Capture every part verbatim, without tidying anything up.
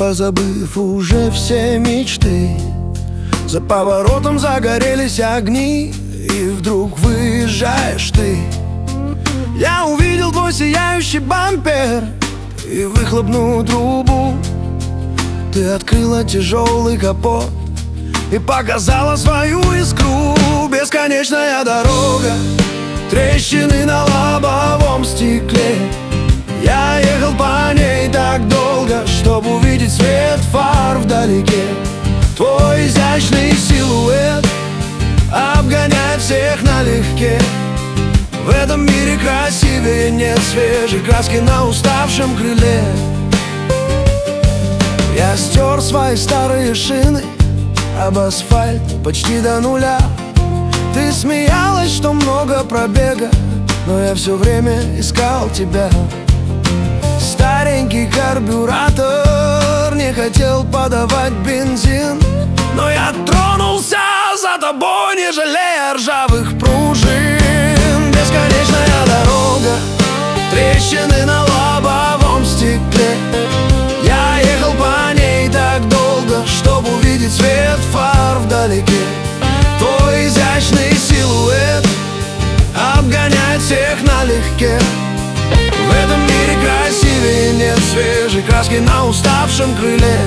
позабыв уже все мечты. За поворотом загорелись огни, и вдруг выезжаешь ты. Я увидел твой сияющий бампер и выхлопную трубу. Ты открыла тяжелый капот и показала свою искру. Бесконечная дорога, трещины на лобовом стекле. Я ехал по ней так долго, чтобы увидеть свет фар вдалеке. Твой изящный силуэт обгоняет всех налегке. В этом мире красивее нет свежей краски на уставшем крыле. Я стер свои старые шины об асфальт почти до нуля. Ты смеялась, что много пробега, но я все время искал тебя. Старенький карбюратор не хотел подавать бензин, но я тронулся за тобой, не жалея ржавых пружин. Бесконечная дорога, трещины на лобовом стекле. Я ехал по ней так долго, чтобы увидеть свет фар вдалеке. Твой изящный силуэт обгоняет всех налегке. В этом мире красивее нет свежей краски на уставшем крыле.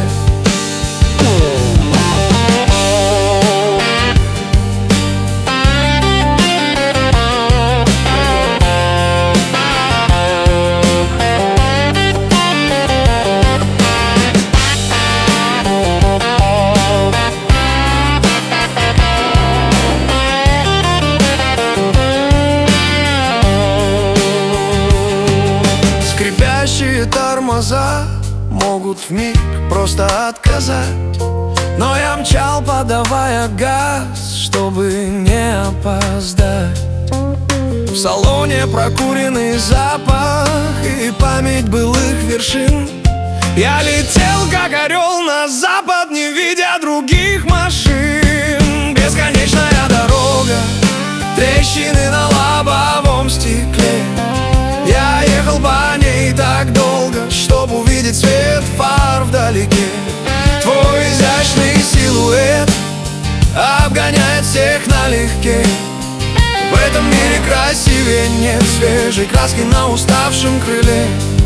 Скрипящие тормоза могут вмиг просто отказать, но я мчал, подавая газ, чтобы не опоздать. В салоне прокуренный запах и память былых вершин. Я летел, как орел, на запад, не видя других машин. Бесконечная дорога, трещины на лобовом стекле. Я ехал по ней так долго, чтобы увидеть свет фар вдалеке. Твой изящный силуэт обгоняет всех налегке. В этом мире красивее нет свежей краски на уставшем крыле.